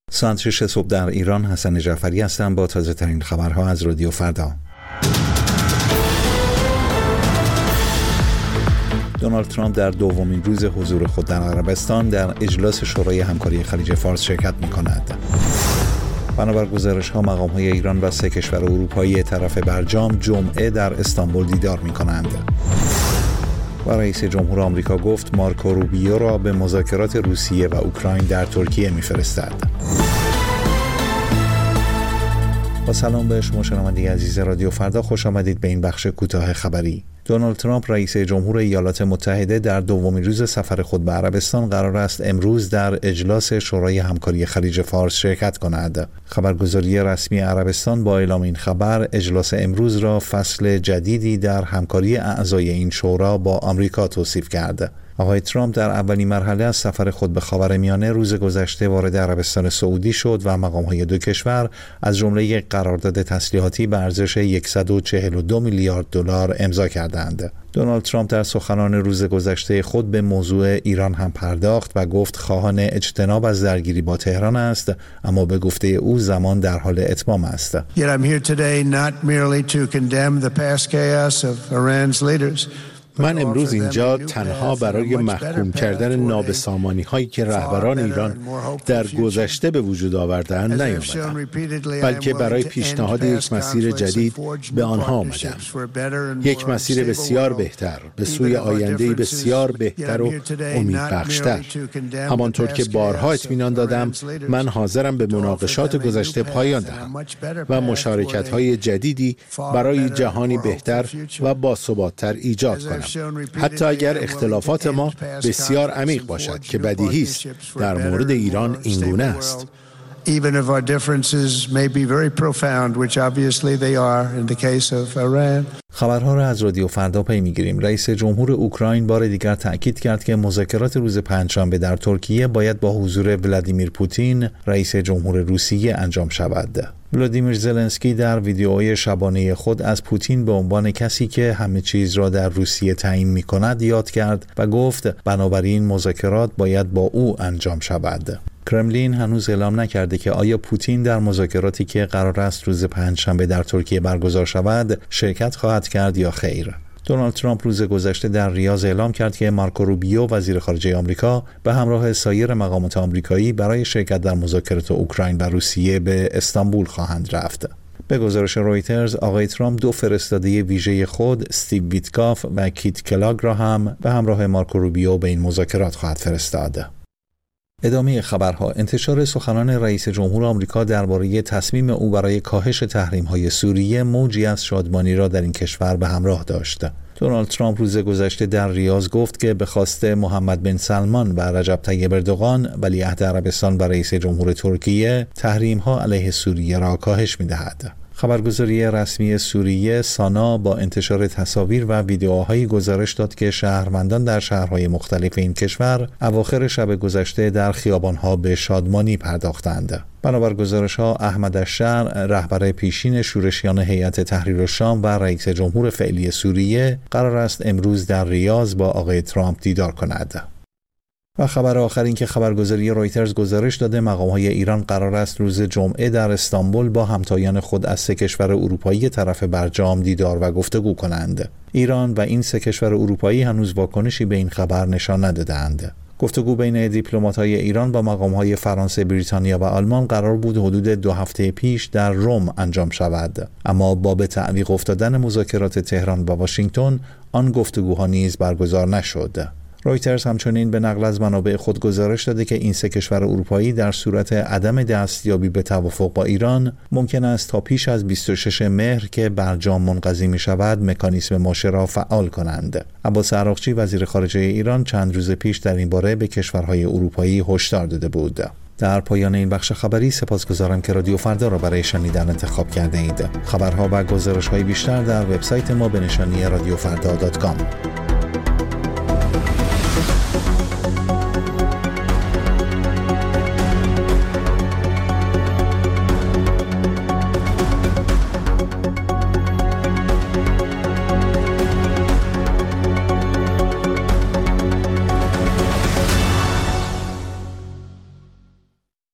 ساعت 6 صبح در ایران. حسن جعفری هستم با تازه ترین خبرها از رادیو فردا. دونالد ترامپ در دومین روز حضور خود در عربستان در اجلاس شورای همکاری خلیج فارس شرکت می‌کند. بنابر گزارش‌ها مقام‌های ایران و 3 کشور اروپایی طرف برجام جمعه در استانبول دیدار می‌کنند. و رئیس جمهور آمریکا گفت مارکو روبیو را به مذاکرات روسیه و اوکراین در ترکیه می‌فرستد. با سلام به شما شنوندگان عزیز رادیو فردا، خوش آمدید به این بخش کوتاه خبری. دونالد ترامپ رئیس جمهور ایالات متحده در دومین روز سفر خود به عربستان قرار است امروز در اجلاس شورای همکاری خلیج فارس شرکت کند. خبرگزاری رسمی عربستان با اعلام این خبر اجلاس امروز را فصل جدیدی در همکاری اعضای این شورا با آمریکا توصیف کرد. آقای ترامپ در اولین مرحله از سفر خود به خاورمیانه روز گذشته وارد عربستان سعودی شد و مقام‌های دو کشور از جمله یک قرارداد تسلیحاتی به ارزش 142 میلیارد دلار امضا کردند. دونالد ترامپ در سخنان روز گذشته خود به موضوع ایران هم پرداخت و گفت خواهان اجتناب از درگیری با تهران است، اما به گفته او زمان در حال اتمام است. Yet I'm here today not merely to condemn the past chaos of Iran's leaders. من امروز اینجا تنها برای محکوم کردن نابسامانی هایی که رهبران ایران در گذشته به وجود آورده‌اند نیامدم، بلکه برای پیشنهاد یک مسیر جدید به آنها آمدم. یک مسیر بسیار بهتر به سوی آینده‌ای بسیار بهتر و امیدبخش‌تر. همانطور که بارها اطمینان دادم، من حاضرم به مناقشات گذشته پایان دهم و مشارکت‌های جدیدی برای جهانی بهتر و باثبات‌تر ایجاد کنم. حتی اگر اختلافات ما بسیار عمیق باشد که بدیهی است در مورد ایران اینگونه است. Even if our differences may be very profound, which obviously they are in the case of Iran. خبرها را از رادیو فردا پی می‌گیریم. رئیس جمهور اوکراین بار دیگر تأکید کرد که مذاکرات روز پنجشنبه در ترکیه باید با حضور ولادیمیر پوتین، رئیس جمهور روسیه انجام شود. ولادیمیر زلنسکی در ویدیوهای شبانه خود از پوتین به عنوان کسی که همه چیز را در روسیه تعیین می‌کند یاد کرد و گفت بنابراین مذاکرات باید با او انجام شود. کرملین هنوز اعلام نکرده که آیا پوتین در مذاکراتی که قرار است روز پنجشنبه در ترکیه برگزار شود شرکت خواهد کرد یا خیر. دونالد ترامپ روز گذشته در ریاض اعلام کرد که مارکو روبیو وزیر خارجه آمریکا به همراه سایر مقامات آمریکایی برای شرکت در مذاکرات اوکراین و روسیه به استانبول خواهند رفت. به گزارش رویترز آقای ترامپ 2 فرستاده ویژه خود استیو ویتکاف و کیت کلاگ را هم به همراه مارکو روبیو به این مذاکرات خواهد فرستاد. ادامه خبرها. انتشار سخنان رئیس جمهور آمریکا درباره تصمیم او برای کاهش تحریم‌های سوریه موجی از شادمانی را در این کشور به همراه داشت. دونالد ترامپ روز گذشته در ریاض گفت که به خواست محمد بن سلمان و رجب طیب اردوغان ولیعهد عربستان و رئیس جمهور ترکیه تحریم‌ها علیه سوریه را کاهش می‌دهد. خبرگزاری رسمی سوریه سانا با انتشار تصاویر و ویدیوهای گزارش داد که شهروندان در شهرهای مختلف این کشور اواخر شب گذشته در خیابانها به شادمانی پرداختند. بنابر گزارش‌ها احمد الشر، رهبر پیشین شورشیان هیئت تحریر الشام و رئیس جمهور فعلی سوریه، قرار است امروز در ریاض با آقای ترامپ دیدار کند. و خبر آخر این که خبرگزاری رویترز گزارش داده مقام‌های ایران قرار است روز جمعه در استانبول با همتایان خود از 3 کشور اروپایی طرف برجام دیدار و گفتگو کنند. ایران و این 3 کشور اروپایی هنوز واکنشی به این خبر نشان ندادند. گفتگو بین دیپلمات‌های ایران با مقام‌های فرانسه، بریتانیا و آلمان قرار بود حدود 2 هفته پیش در روم انجام شود، اما با به تعویق افتادن مذاکرات تهران و واشنگتن آن گفتگوها نیز برگزار نشد. رویترز همچنین به نقل از منابع خود گزارش داده که این 3 کشور اروپایی در صورت عدم دستیابی به توافق با ایران ممکن است تا پیش از 26 مهر که برجام منقضی می شود مکانیسم ماشه را فعال کنند. عباس عراقچی وزیر خارجه ایران چند روز پیش در این باره به کشورهای اروپایی هشدار داده بود. در پایان این بخش خبری سپاسگزارم که رادیو فردا را برای شنیدن انتخاب کرده اید. خبرها و گزارش‌های بیشتر در وبسایت ما به نشانی radiofrda.com.